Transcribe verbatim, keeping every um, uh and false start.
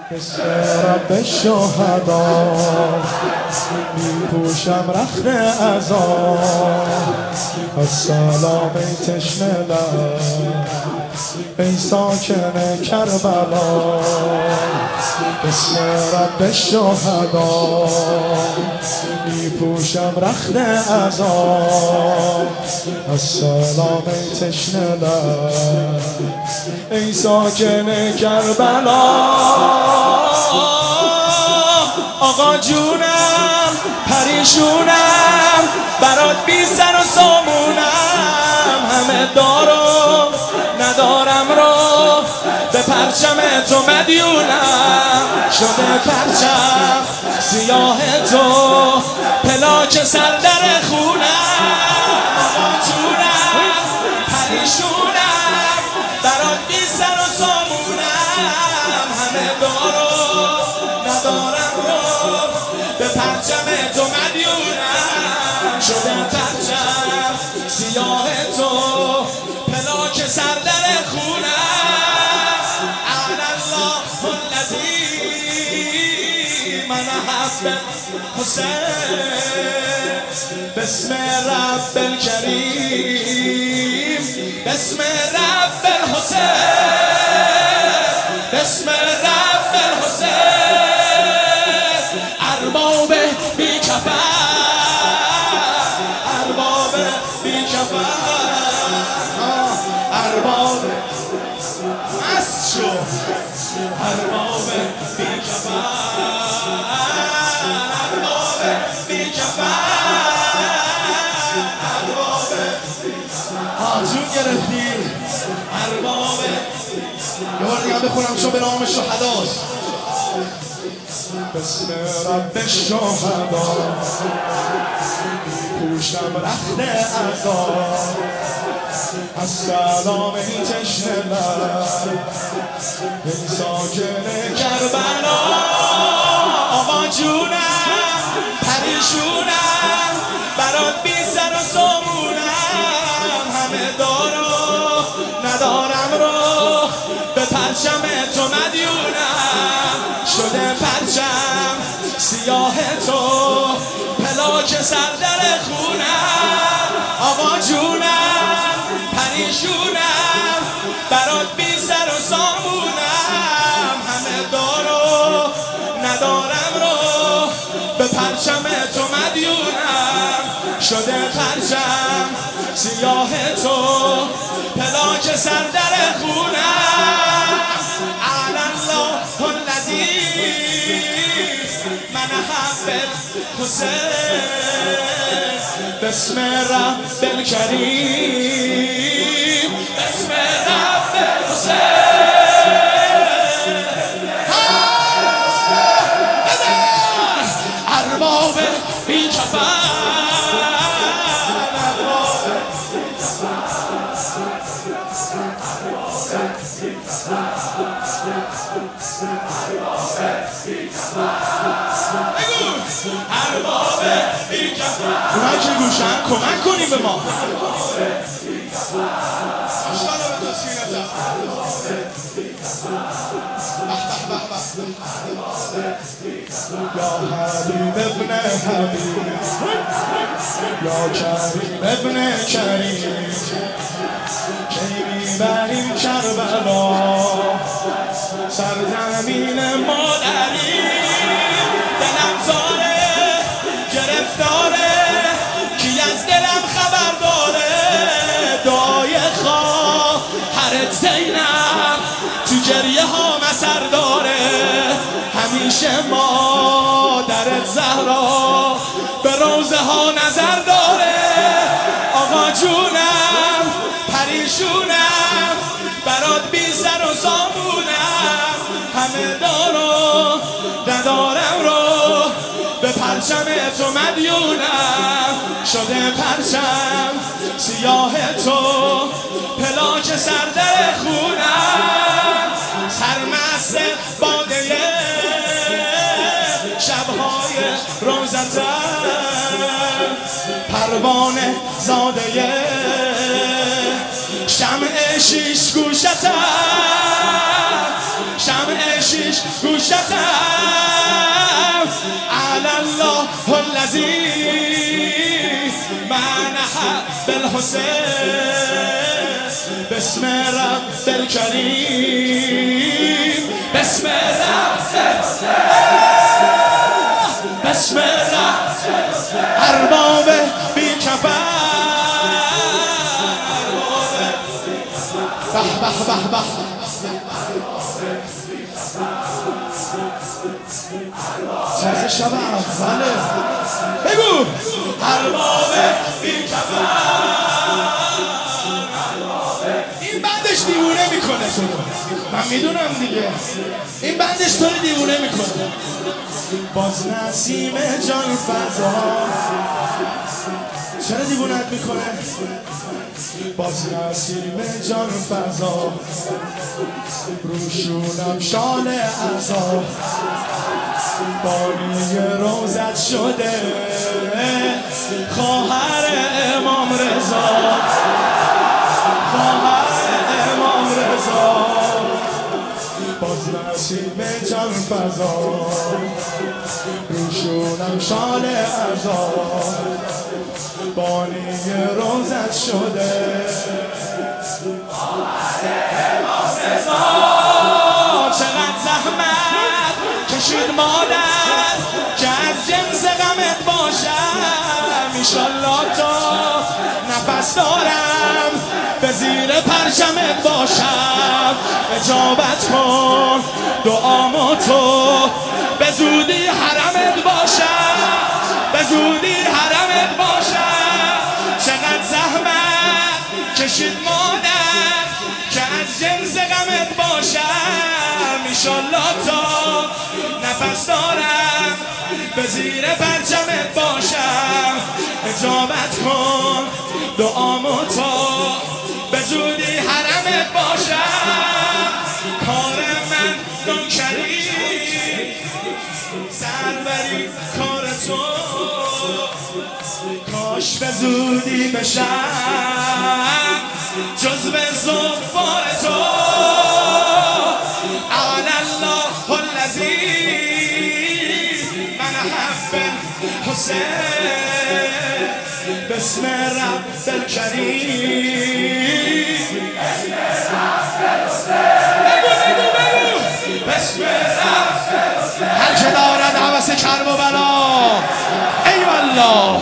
مثل رب شهدا می پوشم رخت عذاب از سلام ای تشنه لب ای ساکن کربلا مثل رب شهدا می پوشم رخت عذاب از سلام ای تشنه لب ای ساکن کربلا آقا جونم پریشونم برات بی سر و سامونم همه دارم ندارم رو به پرچم تو مدیونم شده پرچم سیاه تو پلاک سر در خونم آقا جونم پریشونم برات بی سر و سامونم همه دارم ندارم رو به پرچم تو مدیونم شده پرچم سیاه تو پلاک سر در خونم اعلی الله الذی من حب حسین بسم رب الکریم بسم رب الحسین بسم رب الحسین ارباب بی کفن ارباب بی کفن ارباب مست شو ارباب بی کفن ارباب بی کفن ارباب آجون گرفتی ارباب یه بار دیگه بخونم شو به نام شهداست بسم رب شهدا پوشم رخت عذاب از سلام ای تشنه لب ای ساکن کربلا آقا جونم پریشونم برات بی سر و سامونم همه دارم ندارم رو به پرچم تو مدیونم شده پرچم سیاه تو پلاک سر در خونم آقا جونم پریشونم برات بی سر و سامونم همه دارم ندارم رو به پرچم تو مدیونم شده پرچم سیاه تو پلاک سر در خونم اعلی الله الذی من حب حسین بسم رب الکریم بسم رب حسین ارباب بی کفن ارباب بی کفن اونا که گوشن کمک کنیم به ما یا حبیب ابن حبیب یا کریم ابن کریم کی میبریم کربلا سرزمین مادری دلم زاره گرفتاره کی از دلم خبر داره دعای خواهرت زینب تو گریه ها مسر داره همیشه مادرت زهرا به روزه ها نظر داره آقا جونم پریشونم برات بی سر و سامونم همه دارم ندارم رو به پرچم تو مدیونم شده پرچم سیاه تو پلاک سر در خونم سرمست باده شبهای روزتم پروانه زاده شمع شیش گوشتم شمع شیش گوشتم علی الله الذی من حب الحسین بسم رب الکریم بسم رب بسم رب ارباب بی کفن به به به به ساز شب اوله بگو ارباب بی کفن این بندش دیوونه میکنه تو رو من میدونم دیگه این بندش تو رو دیوونه میکنه باز نسیم جان فضا چرا دیوونت میکنه باز نسیم جان فضا روشونم شال عذاب بانی روزت شده خواهر امام رضا خواهر امام رضا باز نسیم جان فضا روشونم شال عذاب بانی روزت شده چقدر زحمت کشید مادر که از جنس غمت باشم ایشالله تا نفس دارم به زیر پرچمت باشم اجابت کن دعامو تو به زودی حرمت باشم به زودی حرمت باشم چقدر زحمت کشید مادر که از جنس غمت باشم ایشالله تا نفس دارم به زیر پرچمت باشم اجابت کن دعامو تو به زودی حرمت باشم کار من نوکری سروری کار تو کاش به زودی بشم جزو زفار تو علی الله الذی من حب الحسین بسم رب الکریم بگو بگو بگو بسم رب هر که دارد هوس کرب و بلا ای والله